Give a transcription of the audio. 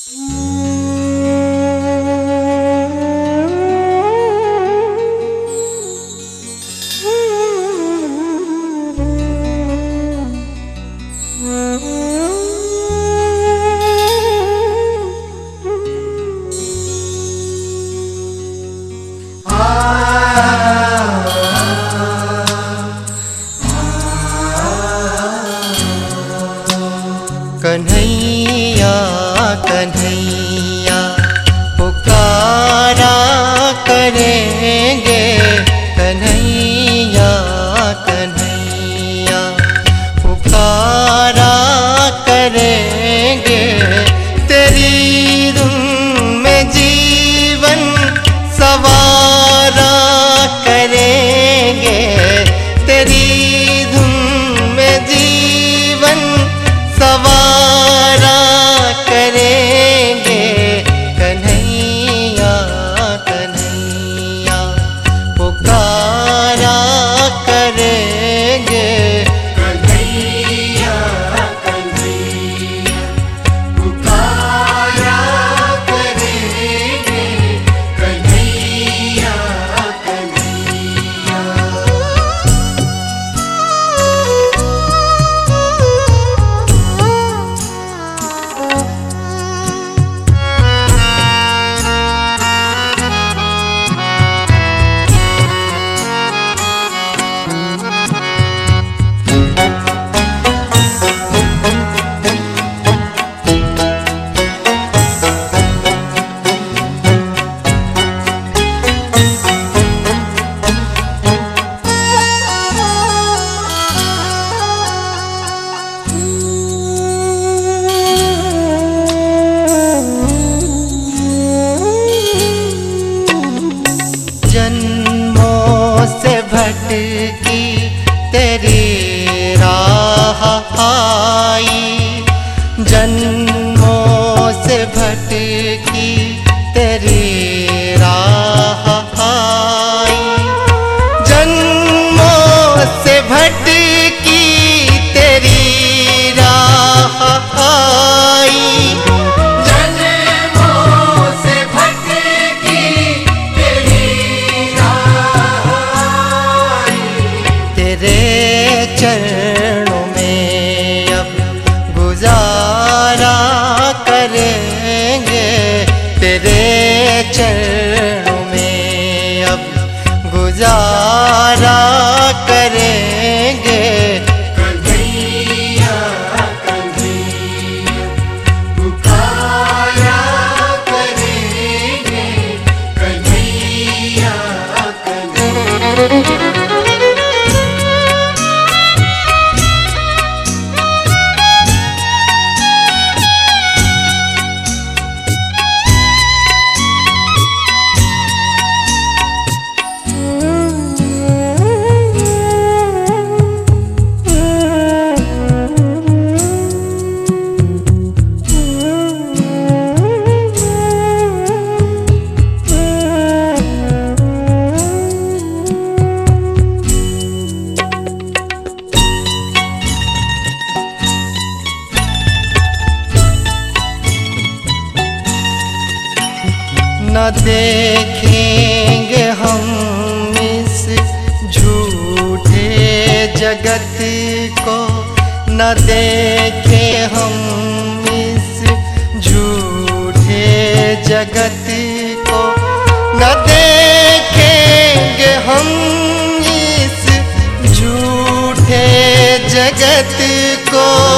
कन्हैया कन्हैया पुकारा करेंगे, कन्हैया कन्हैया पुकारा करेंगे। तेरी धुन में जीवन सवारा करेंगे, तेरी धुन में जीवन सवारा करेंगे। कन्हैया कन्हैया पुकारा करेंगे, कन्हैया कन्हैया पुकारा करेंगे, कन्हैया कन्हैया। जन्मों से भटकी तेरी राह आई, जन्मों से भटकी तेरी राह आई, जन्मों से भटकी तेरी राह आई। तेरे चरणों में अब गुजारा करेंगे, तेरे चरणों में अब गुजारा करेंगे। कन्हैया कन्हैया पुकारा करेंगे, कन्हैया कन्हैया। न देखेंगे हम इस झूठे जगत को, न देखें हम इस झूठे जगत को, न देखेंगे हम इस झूठे जगत को।